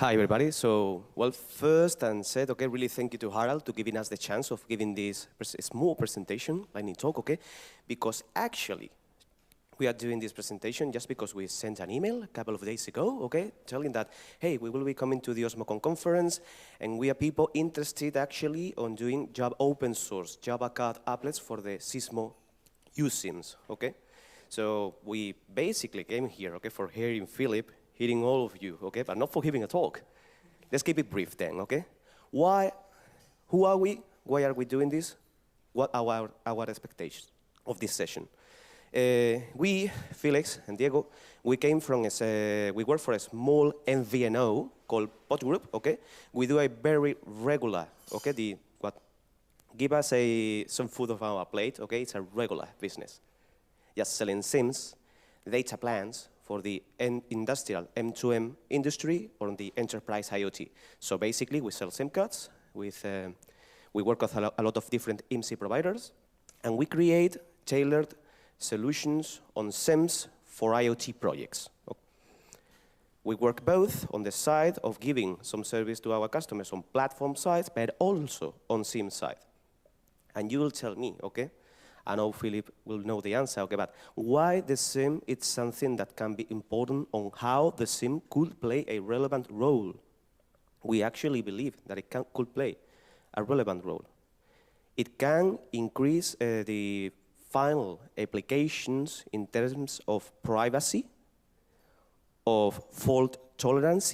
Hi, everybody. So, well, first and said, okay, really thank you to Harald to giving us the chance of giving this small presentation, lightning talk, okay? Because actually, we are doing this presentation just because we sent an email a couple of days ago, okay, telling that, hey, we will be coming to the OSMOCon conference, and we are people interested actually on doing Java open source, Java CAD applets for the Sysmo USIMS, okay? So we basically came here, okay, for hearing Philip, hearing all of you, okay, but not for giving a talk. Let's keep it brief then, okay? Who are we? Why are we doing this? What are our expectations of this session? We, Felix and Diego, we came from, we work for a small MVNO called Pod Group, okay? We do a very regular, okay, give us some food of our plate, okay? It's a regular business. Just selling SIMs, data plans for the industrial M2M industry or the enterprise IoT. So basically, we sell SIM cards. We work with a lot of different IMSI providers, and we create tailored solutions on SIMs for IoT projects. We work both on the side of giving some service to our customers on platform sides, but also on SIM side. And you will tell me, okay? I know Philip will know the answer, okay, but why the SIM is something that can be important on how the SIM could play a relevant role. We actually believe that it could play a relevant role. It can increase the final applications in terms of privacy, of fault tolerance,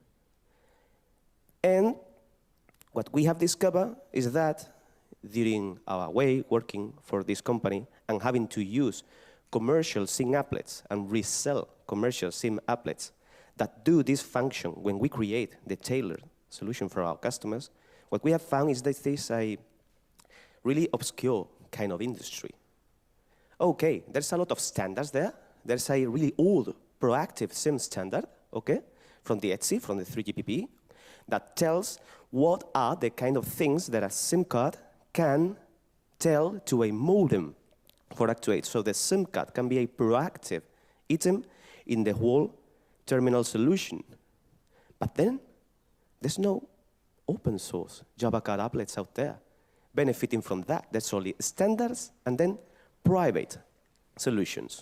and what we have discovered is that during our way working for this company and having to use commercial SIM applets and resell commercial SIM applets that do this function when we create the tailored solution for our customers, what we have found is that this is a really obscure kind of industry. Okay, there's a lot of standards there. There's a really old proactive SIM standard, okay, from the ETSI, from the 3GPP, that tells what are the kind of things that a SIM card can tell to a modem for Actuate. So the SIM card can be a proactive item in the whole terminal solution. But then there's no open source Java card applets out there benefiting from that. There's only standards and then private solutions.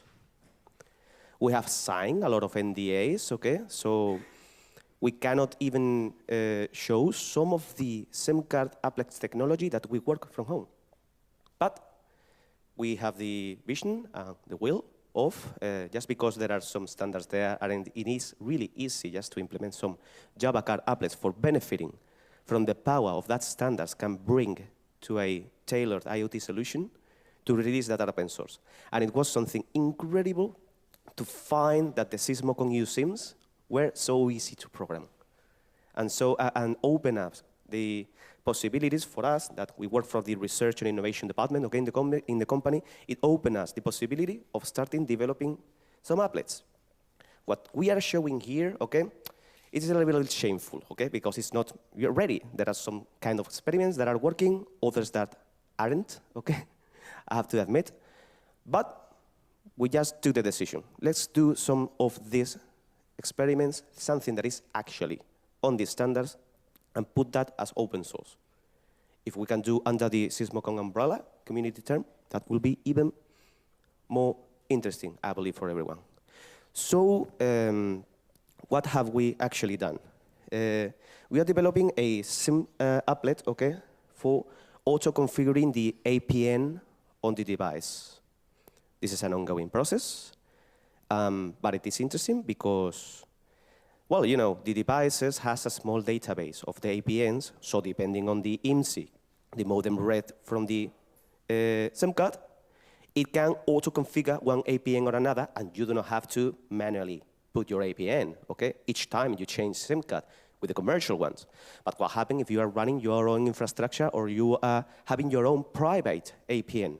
We have signed a lot of NDAs, okay? So we cannot even show some of the SIM card applets technology that we work from home. But we have the vision, the will of, just because there are some standards there, and it is really easy just to implement some Java card applets for benefiting from the power of that standards can bring to a tailored IoT solution to release that open source. And it was something incredible to find that the Sysmocon USIMs were so easy to program. And so, and open up the possibilities for us that we work for the research and innovation department, okay, in the company, it opened us the possibility of starting developing some applets. What we are showing here, okay, it is a little bit shameful, okay, because it's not yet ready. There are some kind of experiments that are working, others that aren't, okay, I have to admit. But we just took the decision. Let's do some of these experiments, something that is actually on the standards, and put that as open source. If we can do under the Sysmocon umbrella, community term, that will be even more interesting, I believe, for everyone. So, what have we actually done? We are developing a SIM applet, okay, for auto-configuring the APN on the device. This is an ongoing process, but it is interesting because, well, you know, the devices has a small database of the APNs, so depending on the IMSI, the modem read from the SIM card, it can auto-configure one APN or another, and you do not have to manually put your APN, okay? Each time you change SIM card with the commercial ones. But what happens if you are running your own infrastructure or you are having your own private APN?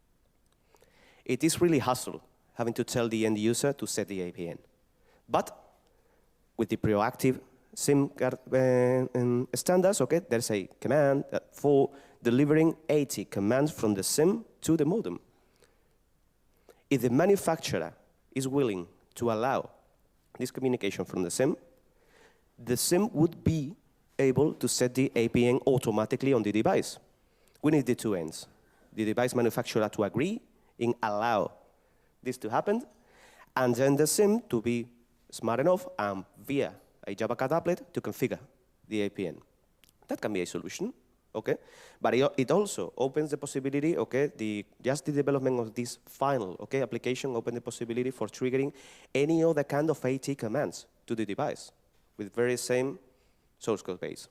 It is really hassle having to tell the end user to set the APN. But with the proactive SIM card standards, okay, there's a command for delivering 80 commands from the SIM to the modem. If the manufacturer is willing to allow this communication from the SIM, the SIM would be able to set the APN automatically on the device. We need the two ends. The device manufacturer to agree and allow this to happen, and then the SIM to be smart enough and via a JavaCat applet to configure the APN. That can be a solution, okay? But it also opens the possibility, okay, just the development of this final, okay, application opens the possibility for triggering any other kind of AT commands to the device with very same source code base.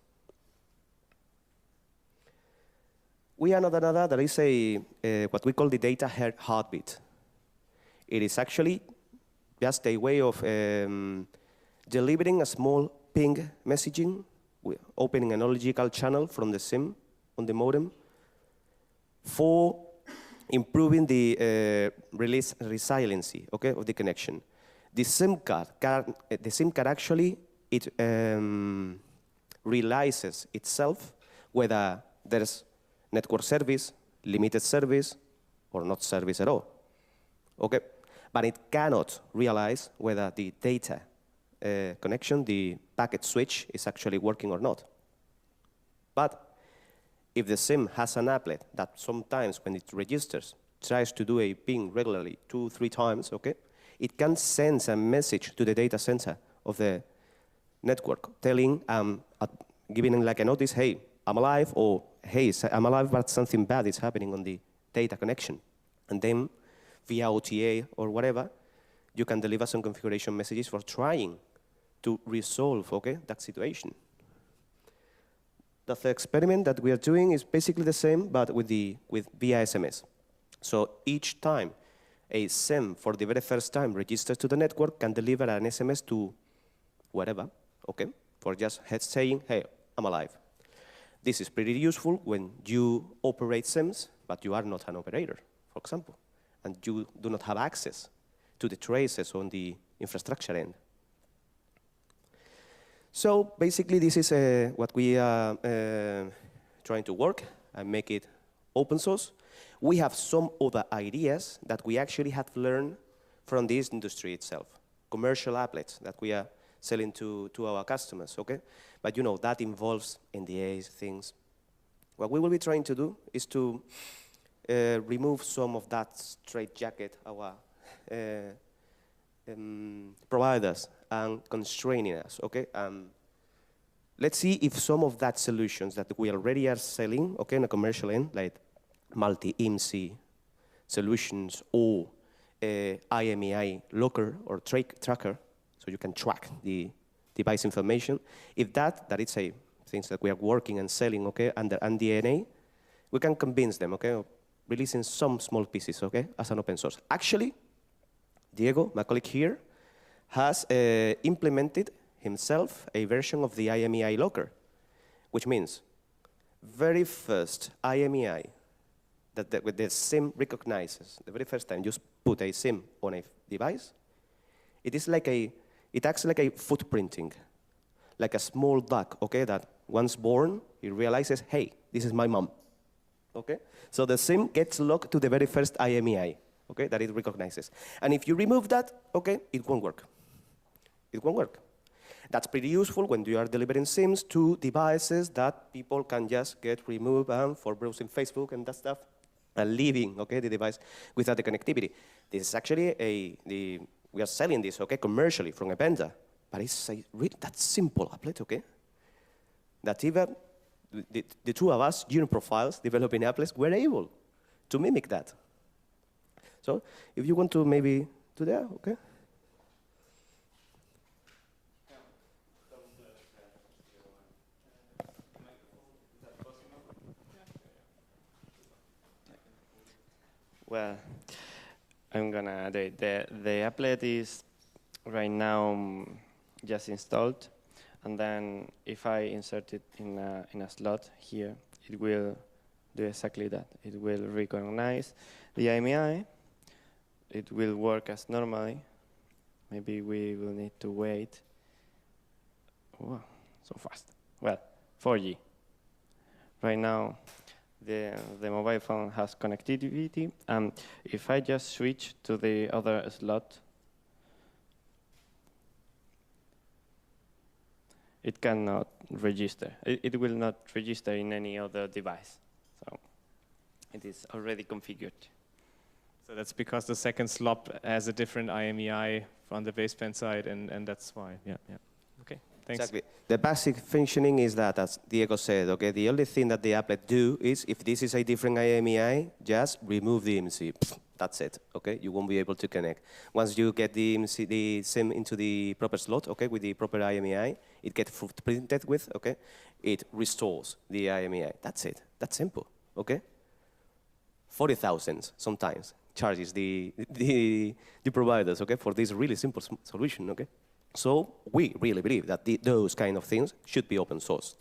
We have another that is what we call the data heartbeat. It is actually just a way of delivering a small ping messaging, opening a logical channel from the SIM on the modem for improving the resiliency, okay, of the connection. The SIM card actually realizes itself whether there's network service, limited service, or not service at all. Okay, but it cannot realize whether the data connection, the packet switch, is actually working or not. But if the SIM has an applet that sometimes when it registers tries to do a ping regularly 2-3 times, okay, it can send a message to the data center of the network telling, giving like a notice, hey, I'm alive, or hey, I'm alive, but something bad is happening on the data connection. And then via OTA or whatever, you can deliver some configuration messages for trying to resolve, okay, that situation. The experiment that we are doing is basically the same, but with via SMS. So each time a SIM for the very first time registers to the network can deliver an SMS to whatever, okay, for just saying, hey, I'm alive. This is pretty useful when you operate SIMs, but you are not an operator, for example, and you do not have access to the traces on the infrastructure end. So basically, this is what we are trying to work and make it open source. We have some other ideas that we actually have learned from this industry itself, commercial applets that we are selling to our customers, okay? But you know, that involves NDAs, things. What we will be trying to do is to remove some of that straitjacket our providers and constraining us, okay? Let's see if some of that solutions that we already are selling, okay, on a commercial end, like multi-IMSI solutions or IMEI locker or tracker, so you can track the device information. If that is a things that we are working and selling, okay, under NDA, we can convince them, okay, of releasing some small pieces, okay, as an open source. Actually, Diego, my colleague here, has implemented himself a version of the IMEI locker, which means very first IMEI that the SIM recognizes, the very first time you put a SIM on a device, it acts like a footprinting, like a small duck, okay, that once born, it realizes, hey, this is my mom, okay? So the SIM gets locked to the very first IMEI, okay, that it recognizes. And if you remove that, okay, it won't work. It won't work. That's pretty useful when you are delivering SIMs to devices that people can just get removed for browsing Facebook and that stuff, and leaving, okay, the device without the connectivity. This is actually we are selling this, okay, commercially from a vendor, but it's really that simple applet, okay, that even the two of us, junior profiles, developing applets, were able to mimic that. So if you want to maybe do that, okay. Well, I'm gonna do it. The applet is right now just installed, and then if I insert it in a slot here, it will do exactly that. It will recognize the IMEI. It will work as normally. Maybe we will need to wait. Oh, so fast. Well, 4G. Right now, the mobile phone has connectivity, and if I just switch to the other slot, it cannot register. It will not register in any other device. So it is already configured. So that's because the second slot has a different IMEI on the baseband side, and that's why. Yeah, yeah. Okay, thanks. Exactly. The basic functioning is that, as Diego said, okay, the only thing that the applet do is, if this is a different IMEI, just remove the IMSI. That's it, okay? You won't be able to connect. Once you get the IMSI, the SIM into the proper slot, okay, with the proper IMEI, it gets printed with, okay? It restores the IMEI. That's it. That's simple, okay? 40,000 sometimes charges the providers, okay, for this really simple solution, okay? So we really believe that those kind of things should be open sourced.